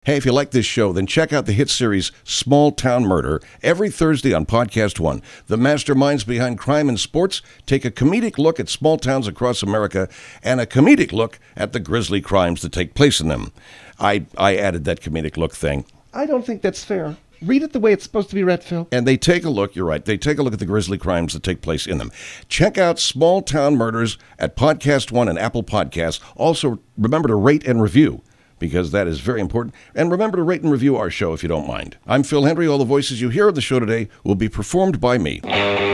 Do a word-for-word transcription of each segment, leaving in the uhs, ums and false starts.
Hey, if you like this show, then check out the hit series Small Town Murder every Thursday on Podcast One. The masterminds behind crime and sports take a comedic look at small towns across America and a comedic look at the grisly crimes that take place in them. I, I added that comedic look thing. I don't think that's fair. Read it the way it's supposed to be read, Phil. And they take a look, you're right, they take a look at the grisly crimes that take place in them. Check out Small Town Murders at Podcast One and Apple Podcasts. Also, remember to rate and review, because that is very important. And remember to rate and review our show if you don't mind. I'm Phil Hendry. All the voices you hear on the show today will be performed by me.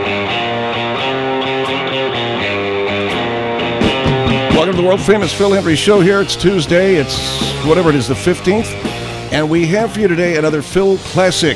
Welcome to the world-famous Phil Hendry Show here. It's Tuesday. It's whatever it is, the fifteenth. And we have for you today another Phil Classic.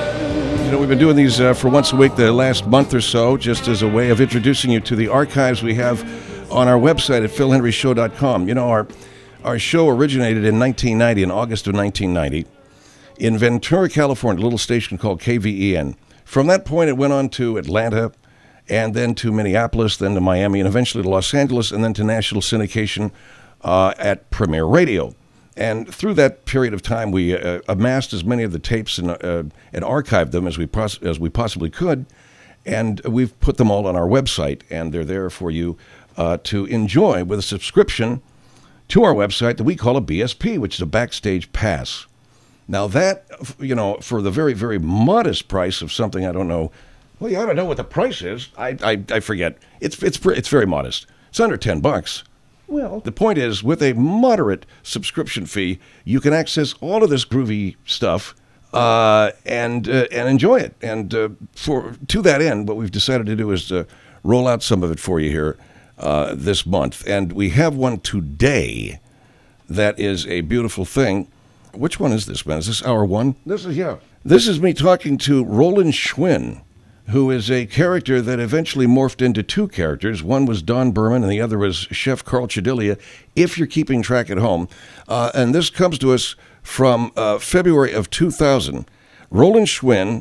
You know, we've been doing these uh, for once a week the last month or so, just as a way of introducing you to the archives we have on our website at phil henry show dot com. You know, our... Our show originated in nineteen ninety, in August of nineteen ninety, in Ventura, California, a little station called K V E N. From that point, it went on to Atlanta, and then to Minneapolis, then to Miami, and eventually to Los Angeles, and then to national syndication uh, at Premier Radio. And through that period of time, we uh, amassed as many of the tapes and, uh, and archived them as we pos- as we possibly could, and we've put them all on our website, and they're there for you uh, to enjoy with a subscription to our website that we call a B S P, which is a backstage pass. Now that, you know, for the very, very modest price of something, I don't know, well, yeah, I don't know what the price is. I I, I forget. It's it's it's very modest. It's under ten bucks. Well, the point is, with a moderate subscription fee, you can access all of this groovy stuff uh, and uh, and enjoy it. And uh, for to that end, what we've decided to do is to roll out some of it for you here Uh, this month, and we have one today that is a beautiful thing. Which one is this, man? Is this hour one? This is, yeah. This is me talking to Roland Schwinn, who is a character that eventually morphed into two characters. One was Don Berman, and the other was Chef Carl Chedilia, if you're keeping track at home. Uh, and this comes to us from uh, February of two thousand. Roland Schwinn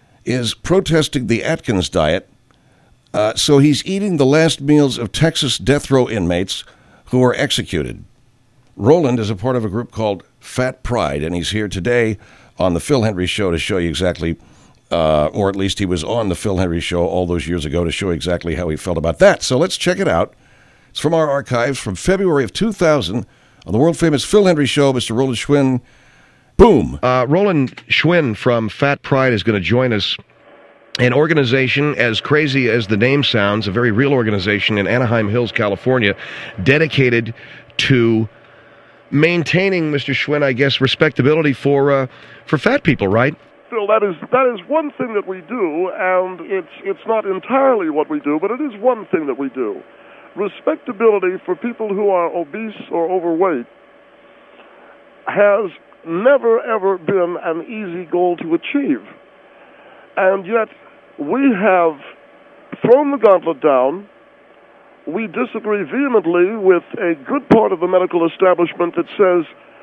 is protesting the Atkins diet. Uh, so he's eating the last meals of Texas death row inmates who are executed. Roland is a part of a group called Fat Pride, and he's here today on the Phil Hendry Show to show you exactly, uh, or at least he was on the Phil Hendry Show all those years ago to show exactly how he felt about that. So let's check it out. It's from our archives from February of two thousand on the world-famous Phil Hendry Show. Mister Roland Schwinn, boom. Uh, Roland Schwinn from Fat Pride is going to join us. An organization, as crazy as the name sounds, a very real organization in Anaheim Hills, California, dedicated to maintaining, Mister Schwinn, I guess, respectability for uh, for fat people, right? Phil, that is that is one thing that we do, and it's it's not entirely what we do, but it is one thing that we do. Respectability for people who are obese or overweight has never, ever been an easy goal to achieve. And yet, we have thrown the gauntlet down. We disagree vehemently with a good part of the medical establishment that says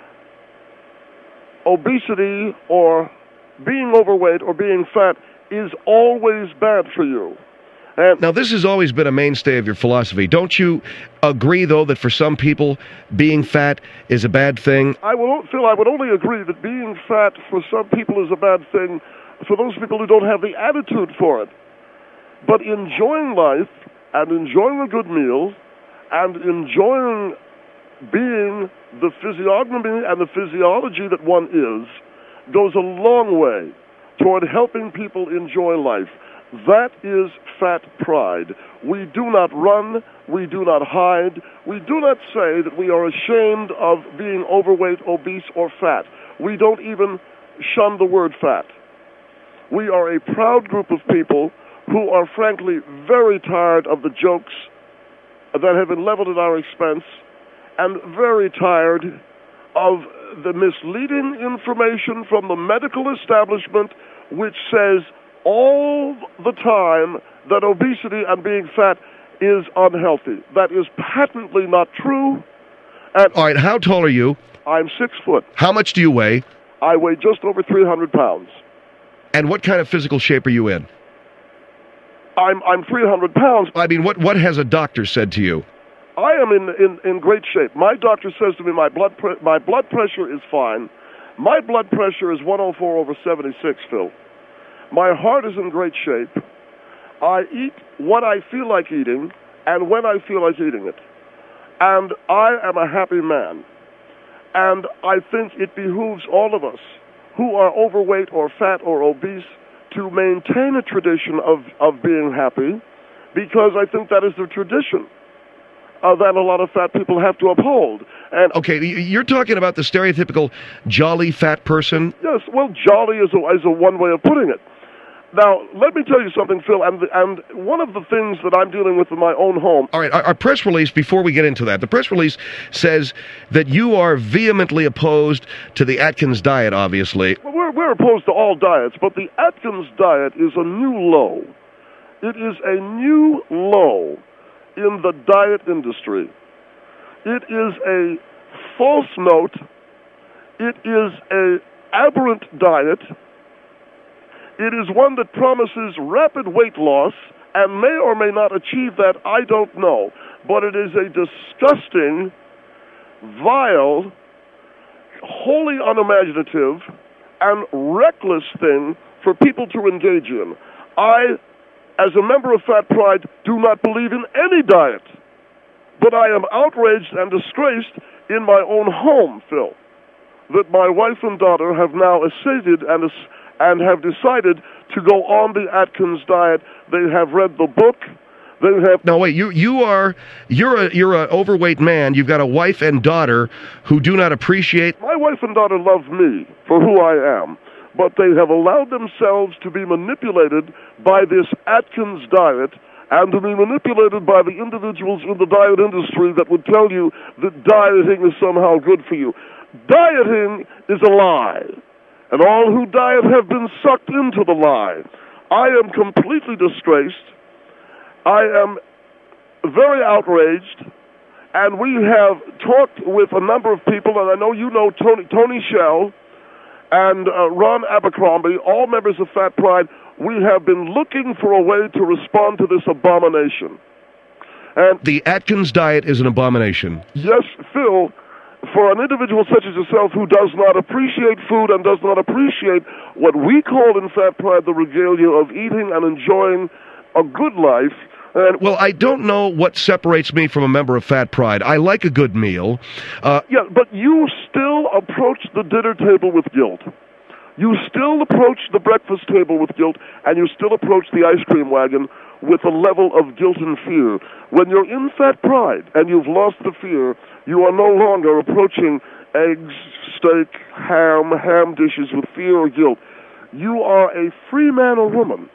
obesity or being overweight or being fat is always bad for you. And now, this has always been a mainstay of your philosophy. Don't you agree, though, that for some people, being fat is a bad thing? I will, Phil, I would only agree that being fat for some people is a bad thing for those people who don't have the attitude for it. But enjoying life and enjoying a good meal and enjoying being the physiognomy and the physiology that one is goes a long way toward helping people enjoy life. That is Fat Pride. We do not run, we do not hide, we do not say that we are ashamed of being overweight, obese, or fat. We don't even shun the word fat. We are a proud group of people who are frankly very tired of the jokes that have been leveled at our expense and very tired of the misleading information from the medical establishment which says all the time that obesity and being fat is unhealthy. That is patently not true. And all right, how tall are you? I'm six foot. How much do you weigh? I weigh just over three hundred pounds. And what kind of physical shape are you in? I'm I'm three hundred pounds. I mean, what, what has a doctor said to you? I am in, in, in great shape. My doctor says to me my blood pre- my blood pressure is fine, My blood pressure is one oh four over seventy-six, Phil. My heart is in great shape. I eat what I feel like eating and when I feel like eating it. And I am a happy man. And I think it behooves all of us who are overweight or fat or obese to maintain a tradition of, of being happy, because I think that is the tradition uh, that a lot of fat people have to uphold. And Okay, y- you're talking about the stereotypical jolly fat person. yes, well, jolly is a, is a one way of putting it. Now, let me tell you something, Phil, and, and one of the things that I'm dealing with in my own home. All right, our, our press release, before we get into that, the press release says that you are vehemently opposed to the Atkins diet, obviously. Well, we're, we're opposed to all diets, but the Atkins diet is a new low. It is a new low in the diet industry. It is a false note. It is an aberrant diet. It is one that promises rapid weight loss and may or may not achieve that, I don't know. But it is a disgusting, vile, wholly unimaginative, and reckless thing for people to engage in. I, as a member of Fat Pride, do not believe in any diet. But I am outraged and disgraced in my own home, Phil, that my wife and daughter have now acceded and and have decided to go on the Atkins diet. They have read the book. They have. No, wait. You you are you're a you're an overweight man. You've got a wife and daughter who do not appreciate. My wife and daughter love me for who I am, but they have allowed themselves to be manipulated by this Atkins diet and to be manipulated by the individuals in the diet industry that would tell you that dieting is somehow good for you. Dieting is a lie. And all who diet have been sucked into the lie. I am completely disgraced. I am very outraged. And we have talked with a number of people, and I know you know Tony, Tony Shell and uh, Ron Abercrombie, all members of Fat Pride. We have been looking for a way to respond to this abomination. And The Atkins diet is an abomination. yes, Phil, for an individual such as yourself who does not appreciate food and does not appreciate what we call in Fat Pride the regalia of eating and enjoying a good life. And Well, I don't know what separates me from a member of Fat Pride. I like a good meal. Uh, yeah, but you still approach the dinner table with guilt. You still approach the breakfast table with guilt, and you still approach the ice cream wagon with a level of guilt and fear. When you're in Fat Pride and you've lost the fear, you are no longer approaching eggs, steak, ham, ham dishes with fear or guilt. You are a free man or woman.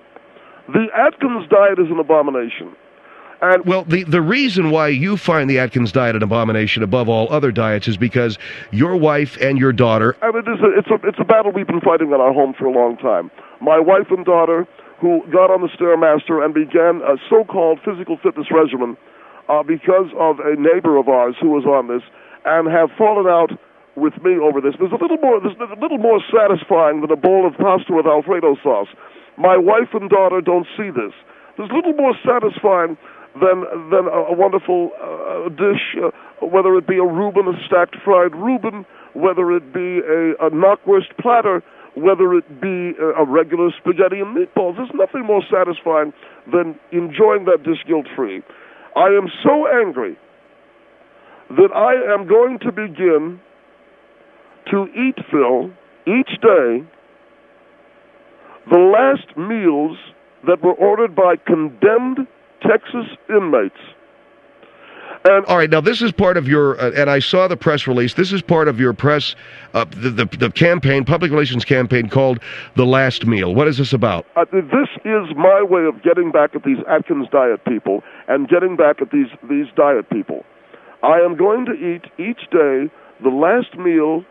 The Atkins diet is an abomination. And Well, the, the reason why you find the Atkins diet an abomination above all other diets is because your wife and your daughter. And it is a, it's, a, it's a battle we've been fighting in our home for a long time. My wife and daughter, who got on the Stairmaster and began a so-called physical fitness regimen uh, because of a neighbor of ours who was on this, and have fallen out with me over this. There's a little more, there's a little more satisfying than a bowl of pasta with Alfredo sauce. My wife and daughter don't see this. There's a little more satisfying than than a, a wonderful uh, dish, uh, whether it be a Reuben, a stacked fried Reuben, whether it be a, a knockwurst platter, whether it be a, a regular spaghetti and meatballs. There's nothing more satisfying than enjoying that dish guilt-free. I am so angry that I am going to begin to eat, Phil, each day, the last meals that were ordered by condemned Texas inmates. And All right, now this is part of your, uh, and I saw the press release, this is part of your press, uh, the, the, the campaign, public relations campaign called The Last Meal. What is this about? uh, this is my way of getting back at these Atkins diet people and getting back at these, these diet people. I am going to eat each day the last meal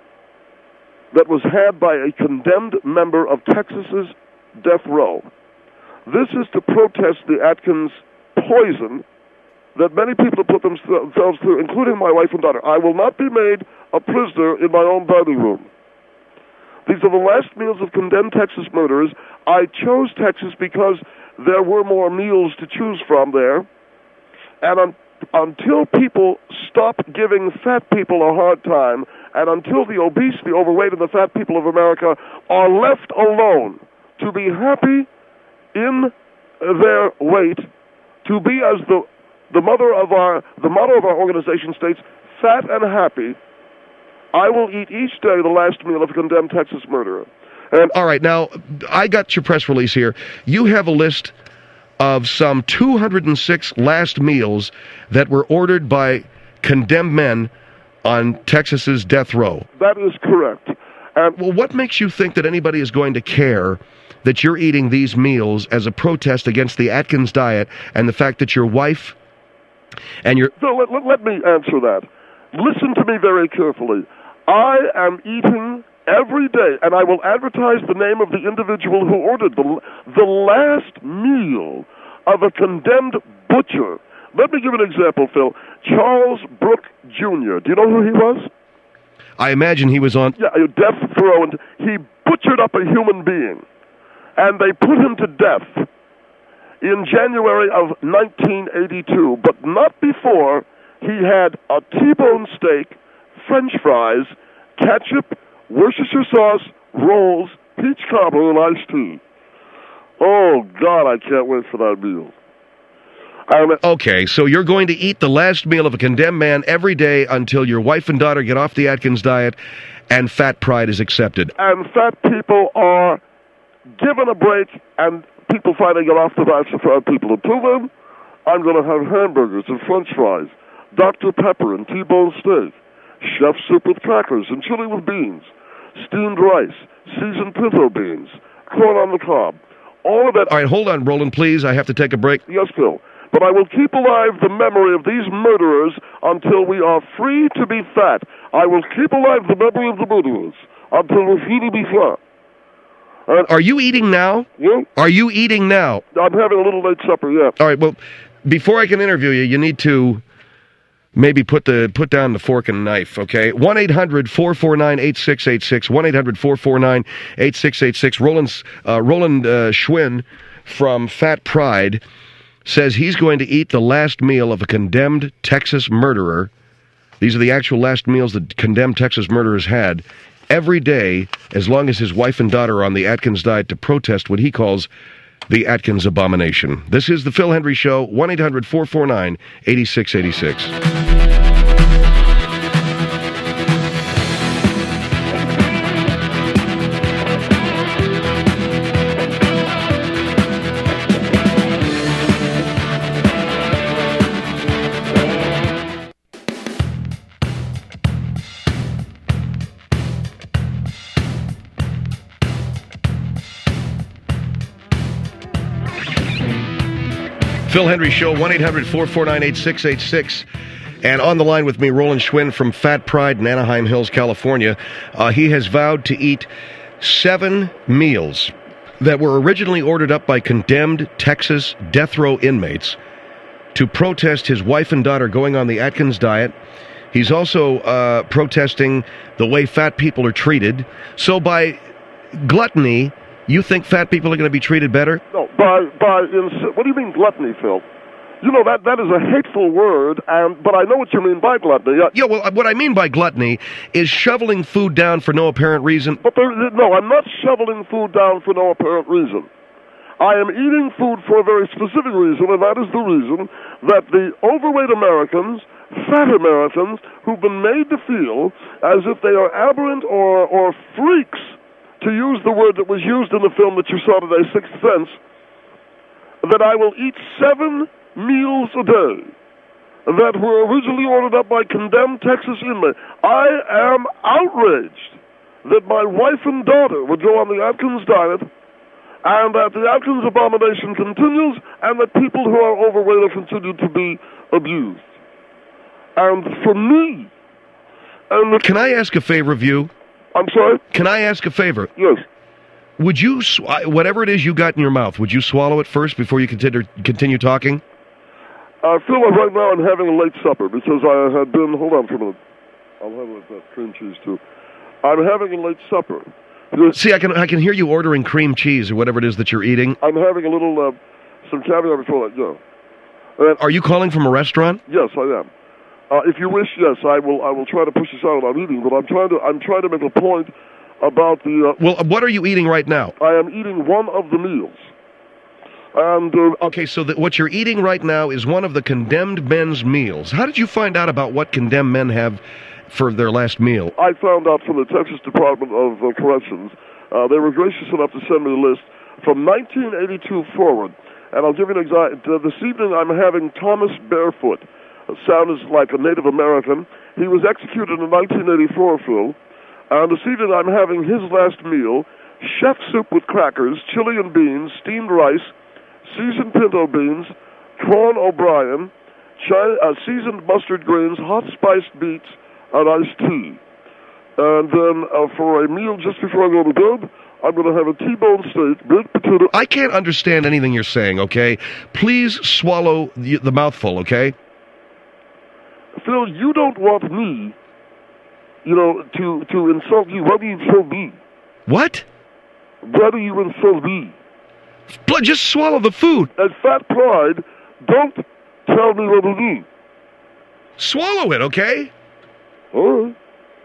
that was had by a condemned member of Texas's death row. This is to protest the Atkins poison that many people have put themselves through, including my wife and daughter. I will not be made a prisoner in my own dining room. These are the last meals of condemned Texas murderers. I chose Texas because there were more meals to choose from there. And un- until people stop giving fat people a hard time And until the obese, the overweight, and the fat people of America are left alone to be happy in their weight, to be, as the the mother of our the motto of our organization states, fat and happy, I will eat each day the last meal of a condemned Texas murderer. And all right, now, I got your press release here. You have a list of some two hundred six last meals that were ordered by condemned men on Texas's death row. That is correct. And well, what makes you think that anybody is going to care that you're eating these meals as a protest against the Atkins diet and the fact that your wife and your... So let, let, let me answer that. Listen to me very carefully. I am eating every day, and I will advertise the name of the individual who ordered the, the last meal of a condemned butcher. Let me give an example, Phil. Charles Brooke Junior Do you know who he was? I imagine he was on... Yeah, a death row, and he butchered up a human being. And they put him to death in January of nineteen eighty-two, but not before he had a T-bone steak, French fries, ketchup, Worcestershire sauce, rolls, peach cobbler, and iced tea. Oh, God, I can't wait for that meal. Um, okay, so you're going to eat the last meal of a condemned man every day until your wife and daughter get off the Atkins diet and fat pride is accepted. And fat people are given a break, and people finally get off the diet for fat people. Until then, I'm going to have hamburgers and French fries, Doctor Pepper and T-bone steak, chef soup with crackers and chili with beans, steamed rice, seasoned pinto beans, corn on the cob. All of that... All right, hold on, Roland, please. I have to take a break. Yes, Phil. But I will keep alive the memory of these murderers until we are free to be fat. I will keep alive the memory of the murderers until we're free to be fat. And are you eating now? Yeah? Are you eating now? I'm having a little late supper, yeah. All right, well, before I can interview you, you need to maybe put the put down the fork and knife, okay? one eight hundred four four nine eight six eight six, one eight hundred four four nine eight six eight six. Roland's, uh, Roland uh, Schwinn from Fat Pride says he's going to eat the last meal of a condemned Texas murderer. These are the actual last meals that condemned Texas murderers had every day, as long as his wife and daughter are on the Atkins diet, to protest what he calls the Atkins abomination. This is the Phil Hendry Show, one eight hundred four four nine eight six eight six. Phil Hendry Show, one eight hundred four four nine eight six eight six. And on the line with me, Roland Schwinn from Fat Pride in Anaheim Hills, California. Uh, he has vowed to eat seven meals that were originally ordered up by condemned Texas death row inmates to protest his wife and daughter going on the Atkins diet. He's also uh, protesting the way fat people are treated. So by gluttony, you think fat people are going to be treated better? No, by, by, ins- what do you mean gluttony, Phil? You know, that, that is a hateful word, and but I know what you mean by gluttony. Uh, yeah, well, what I mean by gluttony is shoveling food down for no apparent reason. But there, no, I'm not shoveling food down for no apparent reason. I am eating food for a very specific reason, and that is the reason that the overweight Americans, fat Americans, who've been made to feel as if they are aberrant or, or freaks, to use the word that was used in the film that you saw today, Sixth Sense, that I will eat seven meals a day that were originally ordered up by condemned Texas inmates. I am outraged that my wife and daughter would go on the Atkins diet, and that the Atkins abomination continues, and that people who are overweight are continued to be abused. And for me... and the, Can I ask a favor of you? I'm sorry? Can I ask a favor? Yes. Would you, sw- whatever it is you got in your mouth, would you swallow it first before you continue, continue talking? I feel like right now I'm having a late supper because I had been, hold on for a minute. I'll have a, that cream cheese too. I'm having a late supper. Because See, I can I can hear you ordering cream cheese or whatever it is that you're eating. I'm having a little, uh, some caviar before that, yeah. And, Are you calling from a restaurant? yes, I am. Uh, if you wish, yes, I will. I will try to push this out without eating. But I'm trying to. I'm trying to make a point about the. Uh, Well, what are you eating right now? I am eating one of the meals, and uh, Okay, so that what you're eating right now is one of the condemned men's meals. How did you find out about what condemned men have for their last meal? I found out from the Texas Department of uh, Corrections. Uh, they were gracious enough to send me the list from nineteen eighty-two forward. And I'll give you an example. Uh, this evening I'm having Thomas Barefoot. Uh, sounds like a Native American. He was executed in nineteen eighty-four, Phil. And this evening I'm having his last meal, chef soup with crackers, chili and beans, steamed rice, seasoned pinto beans, corn O'Brien, chi- uh, seasoned mustard greens, hot spiced beets, and iced tea. And then uh, for a meal just before I go to bed, I'm going to have a T-bone steak, baked potato. I can't understand anything you're saying, okay? Please swallow the, the mouthful, okay? Phil, you don't want me, you know, to, to insult you. Why do you insult me? What? Why do you insult me? Bl- Just swallow the food. And Fat Pride, don't tell me what to do. Swallow it, okay? All right.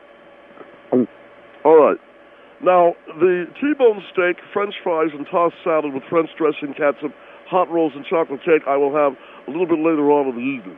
All right. Now, the T-bone steak, French fries, and tossed salad with French dressing, catsup, hot rolls, and chocolate cake I will have a little bit later on in the evening.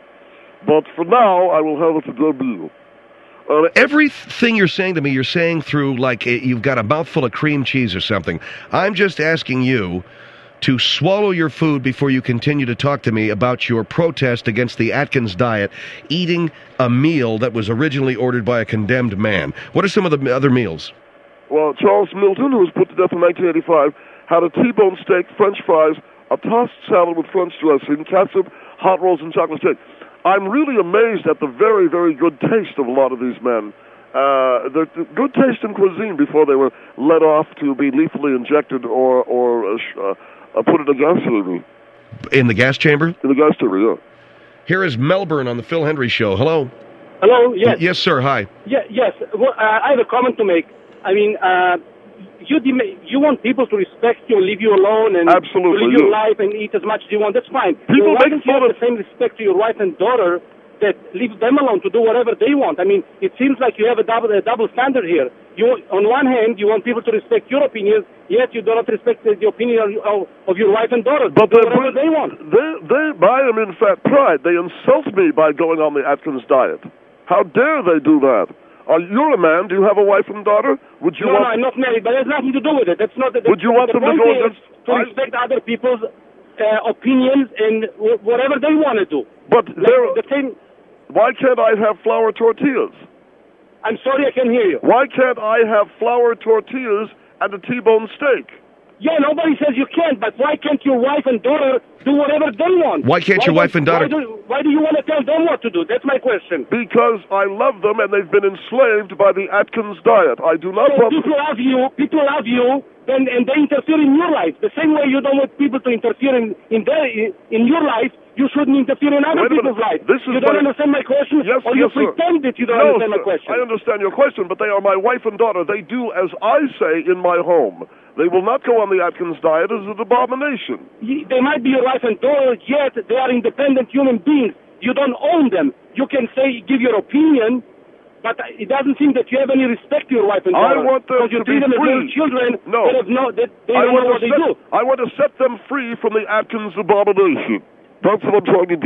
But for now, I will have it to good meal. Uh, Everything you're saying to me, you're saying through like a, you've got a mouthful of cream cheese or something. I'm just asking you to swallow your food before you continue to talk to me about your protest against the Atkins diet, eating a meal that was originally ordered by a condemned man. What are some of the other meals? Well, Charles Milton, who was put to death in nineteen eighty-five, had a T-bone steak, French fries, a tossed salad with French dressing, catsup, hot rolls, and chocolate cake. I'm really amazed at the very, very good taste of a lot of these men. Uh, the, the good taste in cuisine before they were let off to be lethally injected or or uh, sh- uh, uh, put in a gas chamber. In the gas chamber? In the gas chamber, yeah. Here is Melbourne on the Phil Hendry Show. Hello. Hello, yes. Yes, sir. Hi. Yeah, yes. Well, uh, I have a comment to make. I mean, uh, you dem- you want people to respect you, leave you alone, and Absolutely, to live your yeah. life and eat as much as you want. That's fine. People Well, why make don't you fun have of- the same respect to your wife and daughter that leave them alone to do whatever they want? I mean, it seems like you have a double, a double standard here. You, on one hand, you want people to respect your opinions, yet you do not respect the, the opinion of, of, of your wife and daughter. But do they whatever they want. They, they, I am in Fat Pride. They insult me by going on the Atkins diet. How dare they do that? Uh, you're a man. Do you have a wife and daughter? Would you No, want? no, I'm not married, but it has nothing to do with it. That's not. The, Would you want the them to point go is against- to I- respect other people's uh, opinions and w- whatever they want to do. But Like there, the same. why can't I have flour tortillas? I'm sorry, I can hear you. Why can't I have flour tortillas and a T-bone steak? Yeah, nobody says you can't, but why can't your wife and daughter do whatever they want? Why can't your don't- wife and daughter- Why do, why do you want to tell them what to do? That's my question. Because I love them and they've been enslaved by the Atkins diet. I do not So want. people love you, people love you, and, and they interfere in your life. The same way you don't want people to interfere in in, their, in your life, you shouldn't interfere in other Wait a minute. people's life. This is you don't my- understand my question, Yes, or yes, you sir. pretend that you don't no, understand sir. my question. I understand your question, but they are my wife and daughter. They do as I say in my home. They will not go on the Atkins diet as an abomination. Y- They might be your wife and daughter, yet they are independent human beings. You don't own them. You can say, give your opinion, but it doesn't seem that you have any respect to your wife and I daughter. want them because you to treat be them as little free. children No. that have no, that they I don't want know what to they set, do. I want to set them free from the Atkins abomination. That's what I'm trying to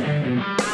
do.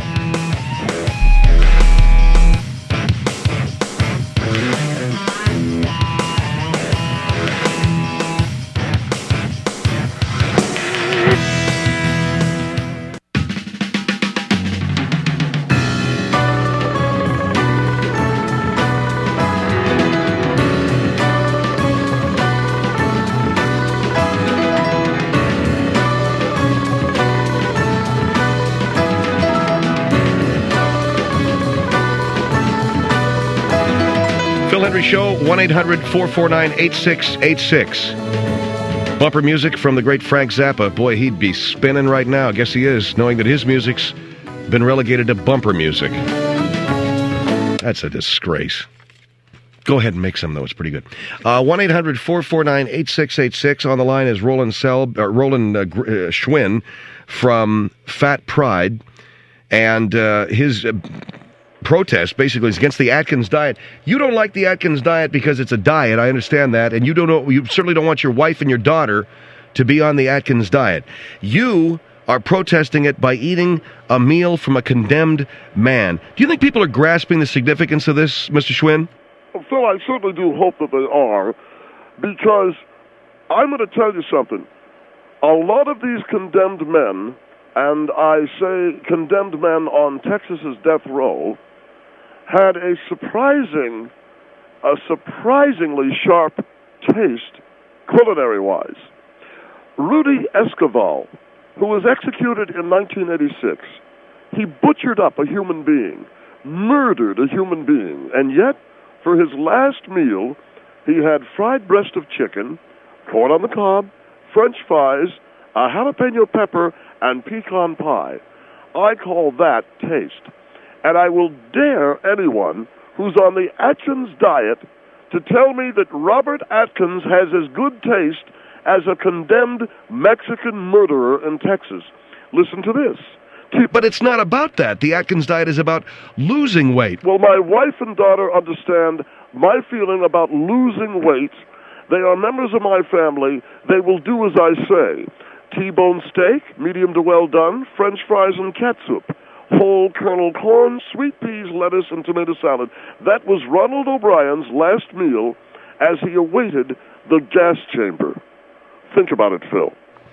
Phil Hendry Show, one eight hundred four four nine eight six eight six. Bumper music from the great Frank Zappa. Boy, he'd be spinning right now. I guess he is, knowing that his music's been relegated to bumper music. That's a disgrace. Go ahead and make some, though. It's pretty good. Uh, one eight hundred four four nine eight six eight six. On the line is Roland, Sel- uh, Roland uh, Gr- uh, Schwinn from Fat Pride. and uh, his uh, protest basically is against the Atkins diet. You don't like the Atkins diet because it's a diet. I understand that, and you don't know. You certainly don't want your wife and your daughter to be on the Atkins diet. You are protesting it by eating a meal from a condemned man. Do you think people are grasping the significance of this, Mister Schwinn? Well, Phil, I certainly do hope that they are, because I'm going to tell you something. A lot of these condemned men, and I say condemned men on Texas's death row, had a surprising, a surprisingly sharp taste, culinary-wise. Rudy Esquivel, who was executed in nineteen eighty-six, he butchered up a human being, murdered a human being, and yet, for his last meal, he had fried breast of chicken, corn on the cob, French fries, a jalapeno pepper, and pecan pie. I call that taste. And I will dare anyone who's on the Atkins diet to tell me that Robert Atkins has as good taste as a condemned Mexican murderer in Texas. Listen to this. But it's not about that. The Atkins diet is about losing weight. Well, my wife and daughter understand my feeling about losing weight. They are members of my family. They will do as I say. T-bone steak, medium to well done, French fries and catsup, whole kernel corn, sweet peas, lettuce, and tomato salad. That was Ronald O'Brien's last meal as he awaited the gas chamber. Think about it, Phil.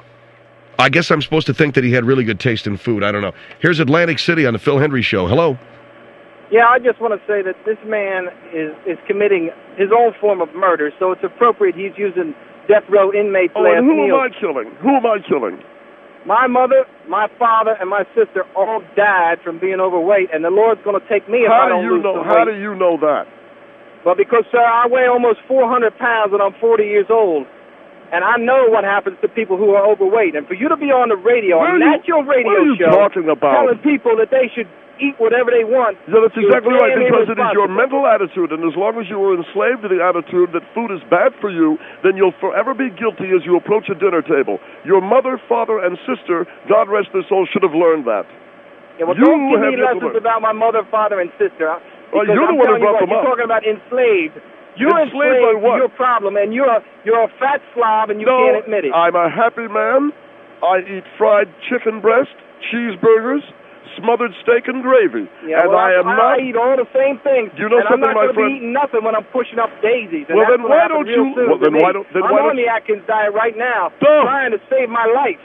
I guess I'm supposed to think that he had really good taste in food. I don't know. Here's Atlantic City on the Phil Hendry Show. Hello. Yeah, I just want to say that this man is, is committing his own form of murder, so it's appropriate he's using death row inmates' Oh, last and who meal. am I killing? Who am I killing? My mother, my father, and my sister all died from being overweight, and the Lord's going to take me if How I do don't you lose know? some How weight. do you know that? Well, because, sir, I weigh almost four hundred pounds and I'm forty years old. And I know what happens to people who are overweight. And for you to be on the radio, What a are you- natural radio what are you show, talking about? telling people that they should eat whatever they want. Yeah, that's is exactly right, damn because it is your irresponsible. mental attitude, and as long as you are enslaved to the attitude that food is bad for you, then you'll forever be guilty as you approach a dinner table. Your mother, father, and sister, God rest their souls, should have learned that. Yeah, well, You don't give have me yet to lessons learn. about my mother, father, and sister. Well, Because you're the I'm one who telling you brought what, them you're up. talking about enslaved. You're Enslaved enslaved, by what? to your problem, and you're a, you're a fat slob, and you No, can't admit it. I'm a happy man. I eat fried chicken breast, cheeseburgers, smothered steak, and gravy. Yeah, and well, I am I, not... I eat all the same things. You know and something, I'm not my going to be friend? eating nothing when I'm pushing up daisies. And Well, that's then what why happens don't real you- soon well, to then me. why don't- then I'm why on don't- the Atkins diet right now, Duh. trying to save my life.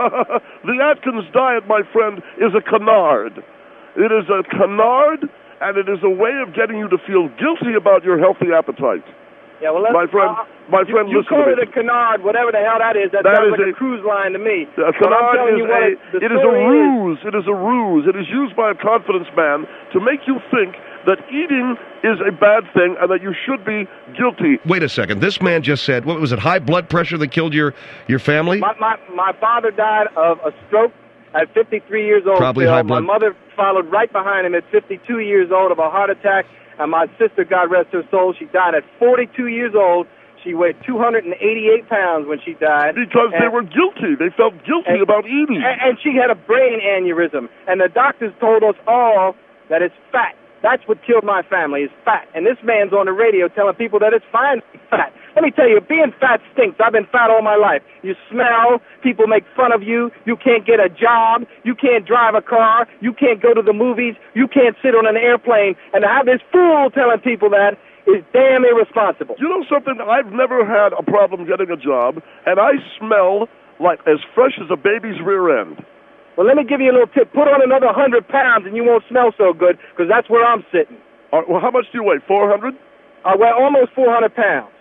The Atkins diet, my friend, is a canard. It is a canard, and it is a way of getting you to feel guilty about your healthy appetite. Yeah, well, let's, My friend, uh, my you, friend, you listen call to it me. a canard, whatever the hell that is. That, That sounds is like a, a- cruise line to me. A But I'm canard telling is you what a, it, the it is a story ruse. It is a ruse. It is used by a confidence man to make you think that eating is a bad thing and that you should be guilty. Wait a second. This man just said, what was it, high blood pressure that killed your, your family? My, my my father died of a stroke at fifty-three years old. Probably Phil. high My blood- mother followed right behind him at fifty-two years old of a heart attack, and my sister, God rest her soul, she died at forty-two years old. She weighed two hundred eighty-eight pounds when she died. Because they And- were guilty. They felt guilty and- about eating. And, and she had a brain aneurysm. And the doctors told us all that it's fat. That's what killed my family, is fat. And this man's on the radio telling people that it's fine to be fat. Let me tell you, being fat stinks. I've been fat all my life. You smell, people make fun of you, you can't get a job, you can't drive a car, you can't go to the movies, you can't sit on an airplane. And to have this fool telling people that is damn irresponsible. You know something? I've never had a problem getting a job, and I smell like as fresh as a baby's rear end. Well, let me give you a little tip. Put on another one hundred pounds and you won't smell so good, because that's where I'm sitting. All right, well, how much do you weigh? four hundred? I weigh almost four hundred pounds.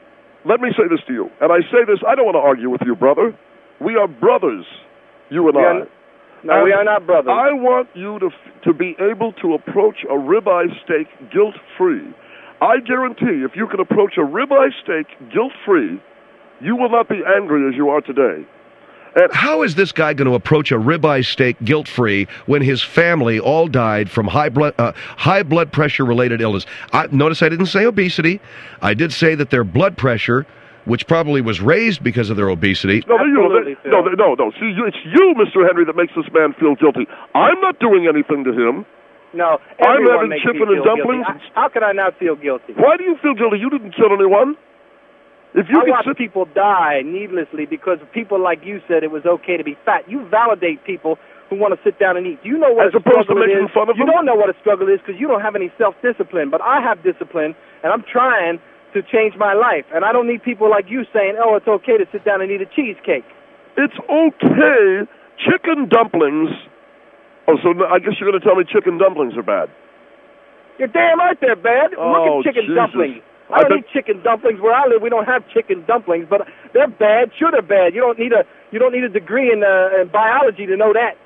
Let me say this to you, and I say this, I don't want to argue with you, brother. We are brothers, you and We I. are- No, we And are not brothers. I want you to f- to be able to approach a ribeye steak guilt-free. I guarantee if you can approach a ribeye steak guilt-free, you will not be angry as you are today. And How is this guy going to approach a ribeye steak guilt-free when his family all died from high blood uh, high blood pressure related illness? I, notice I didn't say obesity. I did say that their blood pressure which probably was raised because of their obesity. No, you know, Absolutely, they- no, Phil. they- no, no. See, you, it's you, Mister Henry, that makes this man feel guilty. I'm not doing anything to him. No, I'm everyone having makes chicken me and feel dumplings. guilty. I- How could I not feel guilty? Why do you feel guilty? You didn't kill anyone. If you I can watch sit, people die needlessly because people like you said it was okay to be fat. You validate people who want to sit down and eat. Do you know what As a opposed to struggle it making is? fun of you them? don't know what a struggle is because you don't have any self-discipline. But I have discipline, and I'm trying to change my life. And I don't need people like you saying, oh, it's okay to sit down and eat a cheesecake. it's okay. Chicken dumplings. Oh, so I guess you're going to tell me chicken dumplings are bad. You're damn right they're bad. Oh, Look at chicken Jesus. dumplings. I I don't bet- eat chicken dumplings where I live. We don't have chicken dumplings, but they're bad. Sure, they're bad. You don't need a you don't need a degree in, uh, in biology to know that.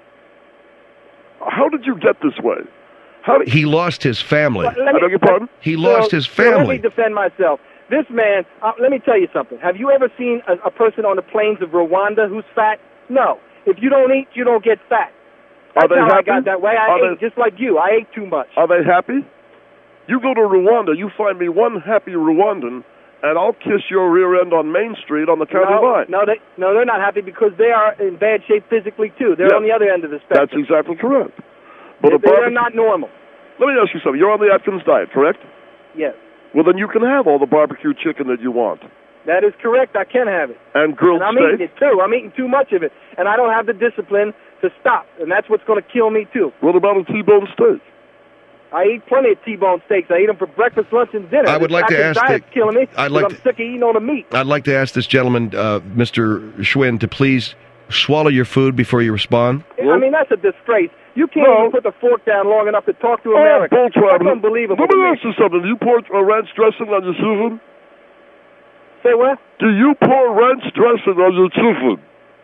How did you get this way? How did, He lost his family. Let I me- beg your pardon? He lost So- his so let family. me defend myself. This man, uh, let me tell you something. Have you ever seen a, a person on the plains of Rwanda who's fat? No. If you don't eat, you don't get fat. Are That's they how I happy? got that way. I Are ate they- just like you. I ate too much. Are they happy? You go to Rwanda, you find me one happy Rwandan, and I'll kiss your rear end on Main Street on the county no, line. no, they, no, they're not happy because they are in bad shape physically too. They're Yeah. on the other end of the That's spectrum. exactly correct. But They- a they're barbecue- not normal. Let me ask you something. You're on the Atkins diet, correct? Yes, Well, then you can have all the barbecue chicken that you want. that is correct. I can have it. And grilled And I'm steak. eating it too. I'm eating too much of it. And I don't have the discipline to stop. And that's what's going to kill me too. What about a T-bone steak? I eat plenty of T-bone steaks. I eat them for breakfast, lunch, and dinner. I would This like to Atkins ask diet's the- killing me I'd 'cause like I'm to- sick of eating all the meat. I'd like to ask this gentleman, uh, Mister Schwinn, to please swallow your food before you respond. I mean, that's a disgrace. You can't No. even put the fork down long enough to talk to Oh, America. bull crap. That's unbelievable. Let to me me. ask you something. Do you pour uh, ranch dressing on your chicken? Say what? Do you pour ranch dressing on your chicken?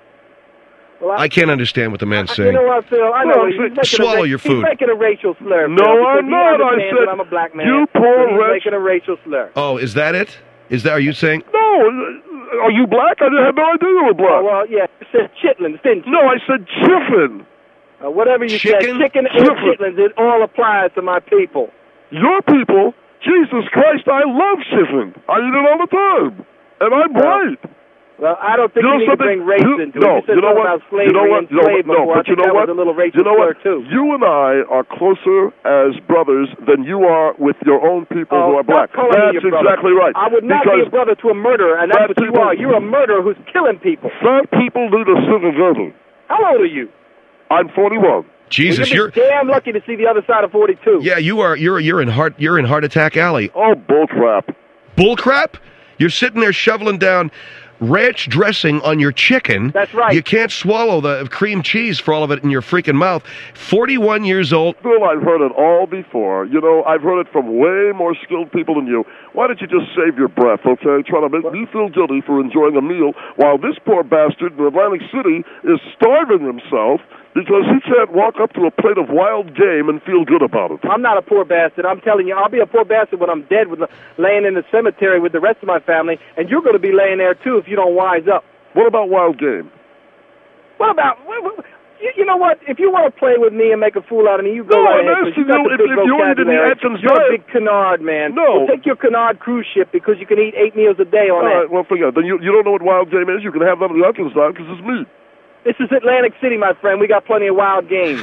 Well, I can't understand what the man's You saying. know what, Phil? I know Well, what he's making swallow a ra- your food. He's making a racial slur. No, Phil, because I'm he not. I understands said that I'm a black man. you pour so he's ranch- making a racial slur. Oh, is that it? Is that? Are you saying? No. uh, Are you black? I had no idea you were black. Oh, well, yeah, you said chitlins, didn't you? No, I said chicken. Uh, whatever you Chicken? said, chicken Chicken. or chitlins, it all applies to my people. Your people, Jesus Christ, I love chicken. I eat it all the time. And I'm Well, white. Well, I don't think You know you need something? to bring race You- into no, it. You said you know something what? about slavery You know what? and You know slave what? No, before. I but you think know that what? was a little racial You know slur, what? too. You and I are closer as brothers than you are with your own people Oh, who are stop black. calling That's me your brother. exactly right. I would not because be a brother to a murderer, and that's fat what you people- are. You're a murderer who's killing people. fat people need a citizen. How old are you? I'm forty-one. Jesus, You're you're. damn lucky to see the other side of forty-two. Yeah, you are. You're. You're in heart. You're in Heart Attack Alley. Oh, bullcrap. Bullcrap. You're sitting there shoveling down ranch dressing on your chicken. That's right. You can't swallow the cream cheese for all of it in your freaking mouth. forty-one years old. Phil, I've heard it all before. You know, I've heard it from way more skilled people than you. Why don't you just save your breath, okay? Trying to make me feel guilty for enjoying a meal while this poor bastard in Atlantic City is starving himself because he can't walk up to a plate of wild game and feel good about it. I'm not a poor bastard. I'm telling you, I'll be a poor bastard when I'm dead, with laying in the cemetery with the rest of my family, and you're going to be laying there too if you don't wise up. What about wild game? What about? What, what, you, you know what? If you want to play with me and make a fool out of me, you go No, right I'm ahead. 'cause asking you got you the if- big if you eat in the vocabulary. Atkins You're diet. a big canard, man. No. Well, take your canard cruise ship because you can eat eight meals a day on All that. right, well, forget it. Then you, you don't know what wild game is. You can have that at the Atkins diet because it's meat. This is Atlantic City, my friend. We got plenty of wild game.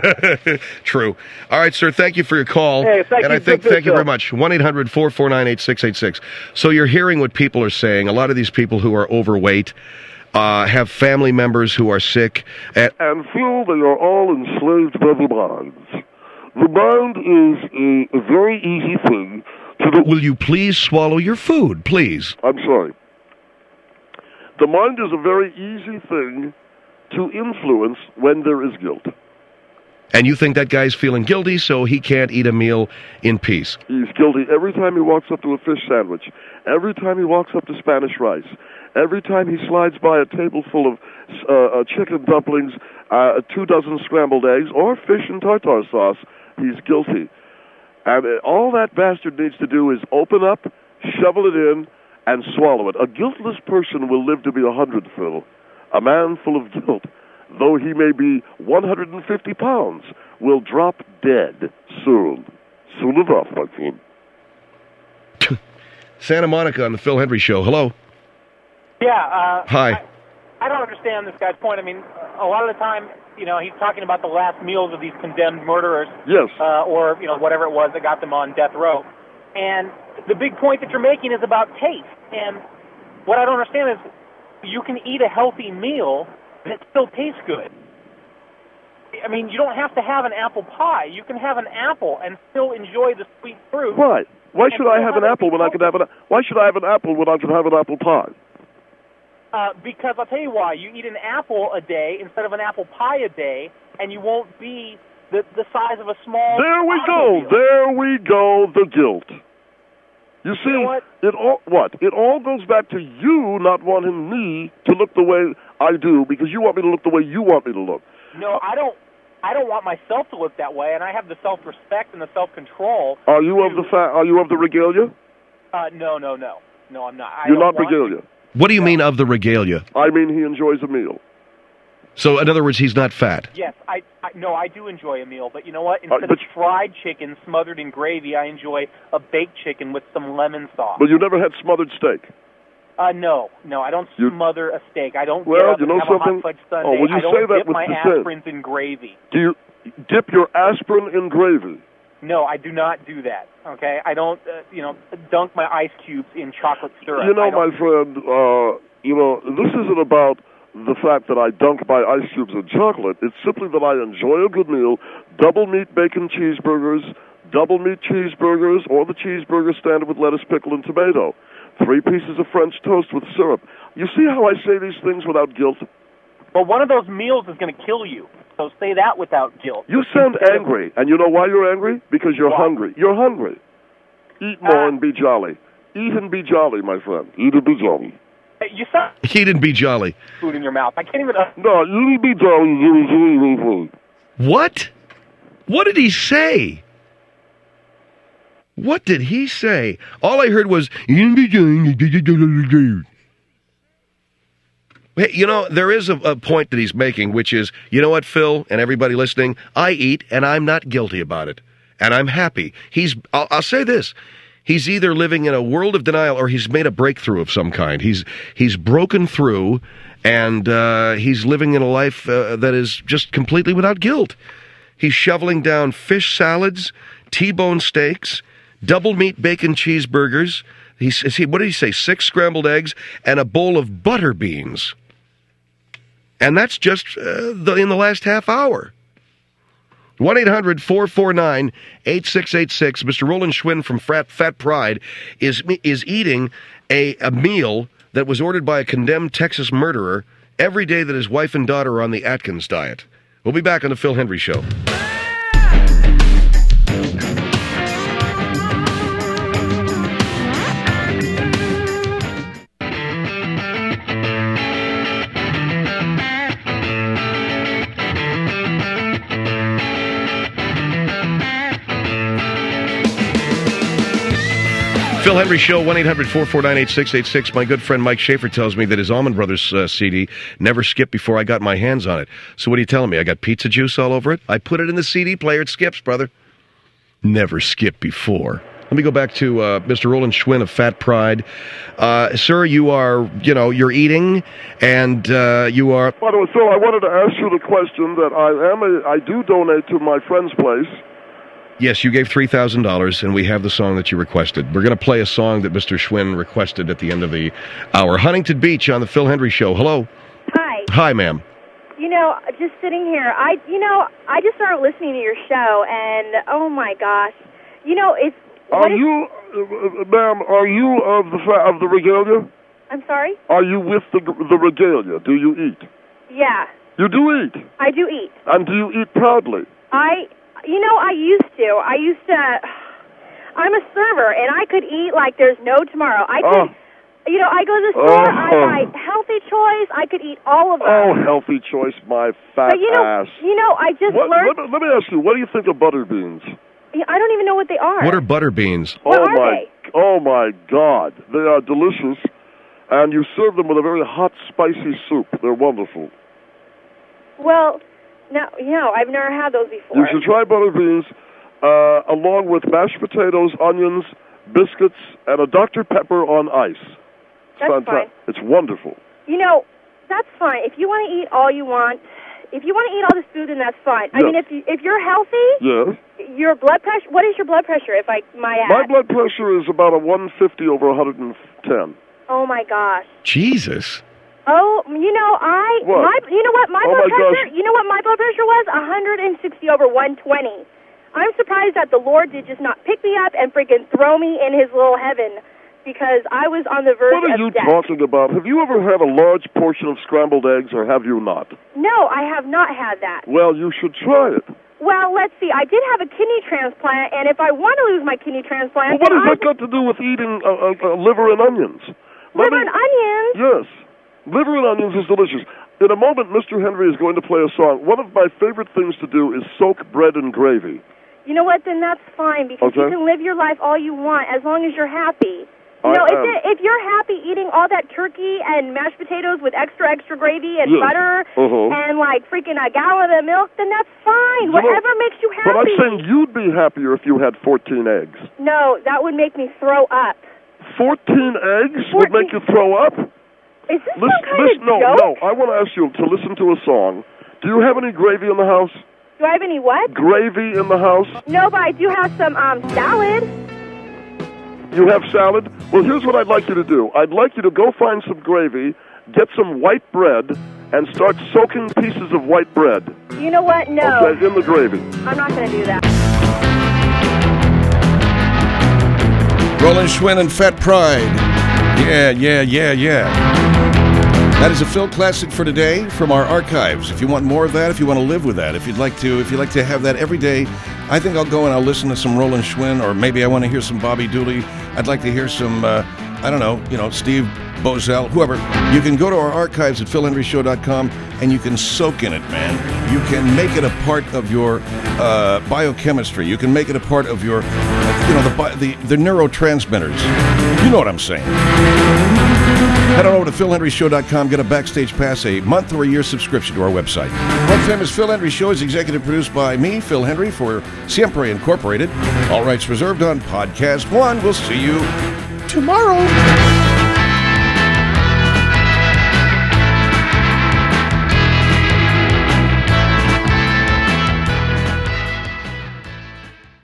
True. All right, sir. Thank you for your call. Hey, thank and you I think for the thank you show. very much. one eight hundred four four nine eight six eight six. So you're hearing what people are saying. A lot of these people who are overweight uh, have family members who are sick. And And Phil, they are all enslaved by the mind. The mind is a, a very easy thing to do. will you please swallow your food, please? I'm sorry. The mind is a very easy thing to influence when there is guilt. And you think that guy's feeling guilty, so he can't eat a meal in peace. He's guilty every time he walks up to a fish sandwich, every time he walks up to Spanish rice, every time he slides by a table full of uh, uh, chicken dumplings, uh, two dozen scrambled eggs, or fish and tartar sauce. He's guilty. And uh, all that bastard needs to do is open up, shovel it in, and swallow it. A guiltless person will live to be a hundred, Phil. A man full of guilt, though he may be one hundred fifty pounds, will drop dead soon. Soon enough, my friend. Santa Monica on the Phil Hendry Show. Hello. Yeah. Uh, Hi. I, I don't understand this guy's point. I mean, a lot of the time, you know, he's talking about the last meals of these condemned murderers. Yes. Uh, or, you know, whatever it was that got them on death row. And the big point that you're making is about taste. And what I don't understand is you can eat a healthy meal and it still tastes good. I mean, you don't have to have an apple pie. You can have an apple and still enjoy the sweet fruit. Why? Why should I still have have an it apple when I healthy. can have an? Why should I have an apple when I can have an apple pie? Uh, because I'll tell you why. You eat an apple a day instead of an apple pie a day, and you won't be the, the size of a small There we go. automobile. There we go. The guilt. You see, You know what? it all what? It all goes back to you not wanting me to look the way I do because you want me to look the way you want me to look. No, I don't. I don't want myself to look that way, and I have the self-respect and the self-control. Are you of to- the fa- Are you of the regalia? Uh, no, no, no, no. I'm not. I You're don't not want- regalia. What do you mean of the regalia? I mean, he enjoys a meal. So, in other words, he's not fat. Yes, I, I no, I do enjoy a meal, but you know what? Uh, Instead but- of fried chicken smothered in gravy, I enjoy a baked chicken with some lemon sauce. But you never had smothered steak. Uh, no, no, I don't You- smother a steak. I don't Well, get up you know and have something? a hot fudge sundae. Oh, well, you I don't say that dip with my disdain. aspirins in gravy. Do you dip your aspirin in gravy? No, I do not do that. Okay, I don't, uh, you know, dunk my ice cubes in chocolate syrup. You know, I don't- my friend, uh, you know, this isn't about the fact that I dunk my ice cubes in chocolate. It's simply that I enjoy a good meal, double meat bacon cheeseburgers, double meat cheeseburgers, or the cheeseburger standard with lettuce, pickle, and tomato. Three pieces of French toast with syrup. You see how I say these things without guilt? But one of those meals is going to kill you. So say that without guilt. You sound Instead of- angry, and you know why you're angry? Because you're Why? hungry. You're hungry. Eat more Ah. and be jolly. Eat and be jolly, my friend. Eat and be jolly. Hey, You sound He didn't be jolly. food in your mouth. I can't even. Uh, No, eat and be jolly. You eat and be What? What did he say? What did he say? All I heard was. Hey, you know, there is a, a point that he's making, which is, you know what, Phil, and everybody listening, I eat, and I'm not guilty about it, and I'm happy. He's, I'll, I'll say this, he's either living in a world of denial, or he's made a breakthrough of some kind. He's he's broken through, and uh, he's living in a life uh, that is just completely without guilt. He's shoveling down fish salads, T-bone steaks, double meat bacon cheeseburgers. He's, he, what did he say? Six scrambled eggs and a bowl of butter beans. And that's just uh, the, in the last half hour. one eight hundred four four nine eight six eight six. Mister Roland Schwinn from Fat, Fat Pride is is eating a, a meal that was ordered by a condemned Texas murderer every day that his wife and daughter are on the Atkins diet. We'll be back on the Phil Hendry Show. Phil Hendry Show, one eight hundred four four nine eight six eight six. My good friend Mike Schaefer tells me that his Allman Brothers uh, C D never skipped before I got my hands on it. So what are you telling me? I got pizza juice all over it? I put it in the C D player. It skips, brother. Never skipped before. Let me go back to uh, Mister Roland Schwinn of Fat Pride. Uh, sir, you are, you know, you're eating, and uh, you are... By the way, Phil, I wanted to ask you the question that I am a, I do donate to my friend's place. Yes, you gave three thousand dollars, and we have the song that you requested. We're going to play a song that Mister Schwinn requested at the end of the hour. Huntington Beach on the Phil Hendry Show. Hello. Hi. Hi, ma'am. You know, just sitting here, I, you know, I just started listening to your show, and oh my gosh, you know, it's. Are what is- you, uh, uh, ma'am, are you of the fa- of the regalia? I'm sorry? Are you with the the regalia? Do you eat? Yeah, You do eat. I do eat. And do you eat proudly? I, you know, I used to. I used to. I'm a server, and I could eat like there's no tomorrow. I could. Oh. You know, I go to the store, Oh. I buy Healthy Choice, I could eat all of them. Oh, healthy choice, my fat but you know, ass. you know, I just What, learned. let, me- let me ask you, what do you think of butter beans? I don't even know what they are. What are butter beans? What oh are my, they? oh my God, they are delicious, and you serve them with a very hot, spicy soup. They're wonderful. Well, no, you know, I've never had those before. You should try butter beans, uh, along with mashed potatoes, onions, biscuits, and a Doctor Pepper on ice. That's fantastic. fine. It's wonderful. You know, that's fine. If you want to eat all you want, if you want to eat all this food, then that's fine. I Yes. mean, if you, if you're healthy, Yes. your blood pressure. What is your blood pressure? If I might ask. My blood pressure is about a one fifty over one hundred ten. Oh my gosh. Jesus. Oh, you know, I What? my you know what my Oh, blood my pressure. gosh. You know what my blood pressure was? one hundred sixty over one twenty. I'm surprised that the Lord did just not pick me up and freaking throw me in His little heaven, because I was on the verge What are of you death. talking about? Have you ever had a large portion of scrambled eggs, or have you not? No, I have not had that. Well, you should try it. Well, let's see. I did have a kidney transplant, and if I want to lose my kidney transplant, Well, what then has I that got to do with eating uh, uh, uh, liver and onions? Let liver me- and onions. Yes. Liver and onions is delicious. In a moment, Mister Henry is going to play a song. One of my favorite things to do is soak bread in gravy. You know what? Then that's fine, because you Okay. can live your life all you want as long as you're happy. You I know, if, am. it, if you're happy eating all that turkey and mashed potatoes with extra, extra gravy and Yes. butter Uh-huh. and, like, freaking a gallon of milk, then that's fine. You know, Whatever makes you happy. But I'm saying you'd be happier if you had fourteen eggs. No, that would make me throw up. fourteen eggs would fourteen make you throw up? Is this Listen, some kind listen, of no, joke? no. I want to ask you to listen to a song. Do you have any gravy in the house? Do I have any what? Gravy in the house? No, but I do have some um salad. You have salad? Well, here's what I'd like you to do. I'd like you to go find some gravy, get some white bread, and start soaking pieces of white bread. You know what? No. Okay, in the gravy. I'm not going to do that. Roland Schwinn and Fat Pride. Yeah, yeah, yeah, yeah. That is a Phil classic for today from our archives. If you want more of that, if you want to live with that, if you'd like to, if you'd like to have that every day, I think I'll go and I'll listen to some Roland Schwinn, or maybe I want to hear some Bobby Dooley. I'd like to hear some, uh, I don't know, you know, Steve Bozell, whoever. You can go to our archives at phil henry show dot com and you can soak in it, man. You can make it a part of your uh, biochemistry. You can make it a part of your, you know, the bi- the the neurotransmitters. You know what I'm saying. Head on over to phil henry show dot com, get a backstage pass, a month or a year subscription to our website. World famous Phil Henry Show is executive produced by me, Phil Henry, for Siempre Incorporated. All rights reserved on Podcast One. We'll see you tomorrow.